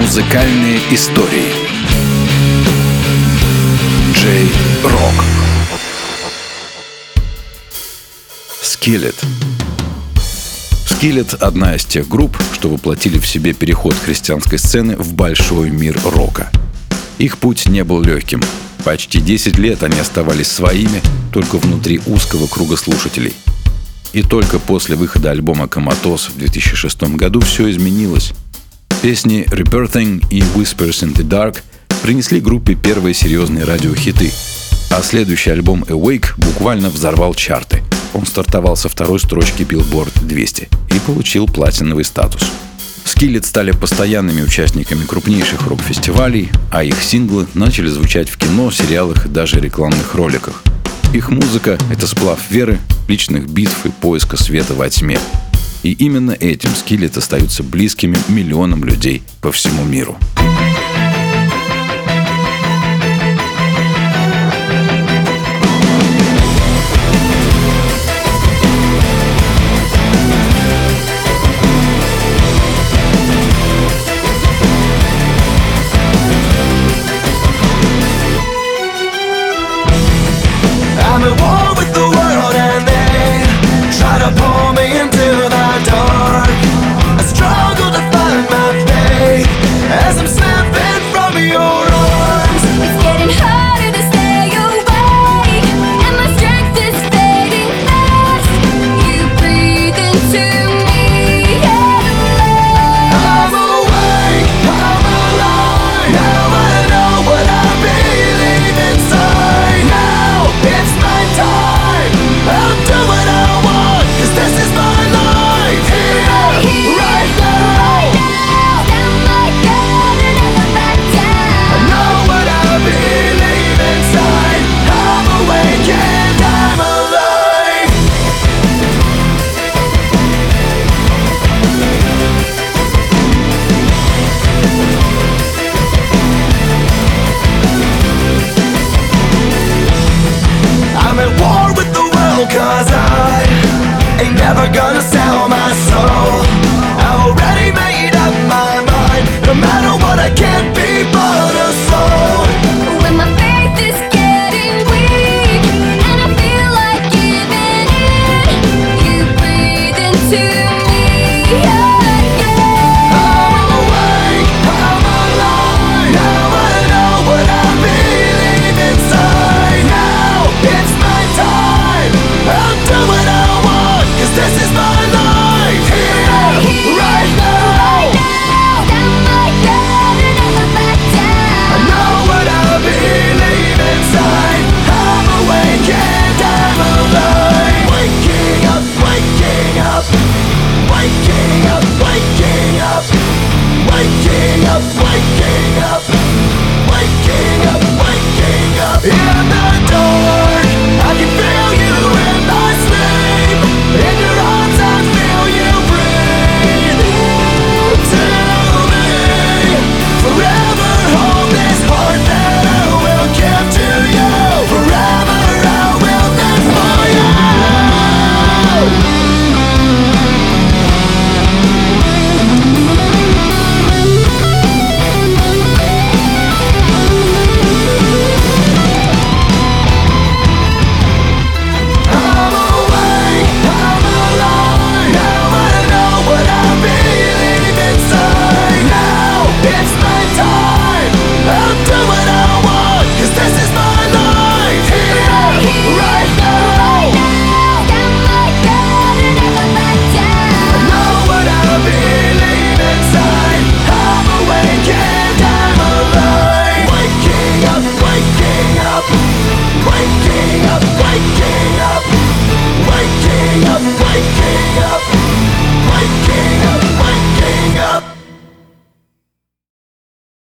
Музыкальные истории. Джей Рок. Skillet. Skillet — одна из тех групп, что воплотили в себе переход христианской сцены в большой мир рока. Их путь не был легким. Почти 10 лет они оставались своими только внутри узкого круга слушателей. И только после выхода альбома «Comatose» в 2006 году все изменилось. Песни «Rebirthing» и «Whispers in the Dark» принесли группе первые серьезные радиохиты, а следующий альбом «Awake» буквально взорвал чарты. Он стартовал со второй строчки Billboard 200 и получил платиновый статус. Skillet стали постоянными участниками крупнейших рок-фестивалей, а их синглы начали звучать в кино, сериалах и даже рекламных роликах. Их музыка — это сплав веры, личных битв и поиска света во тьме. И именно этим Skillet остаются близкими миллионам людей по всему миру.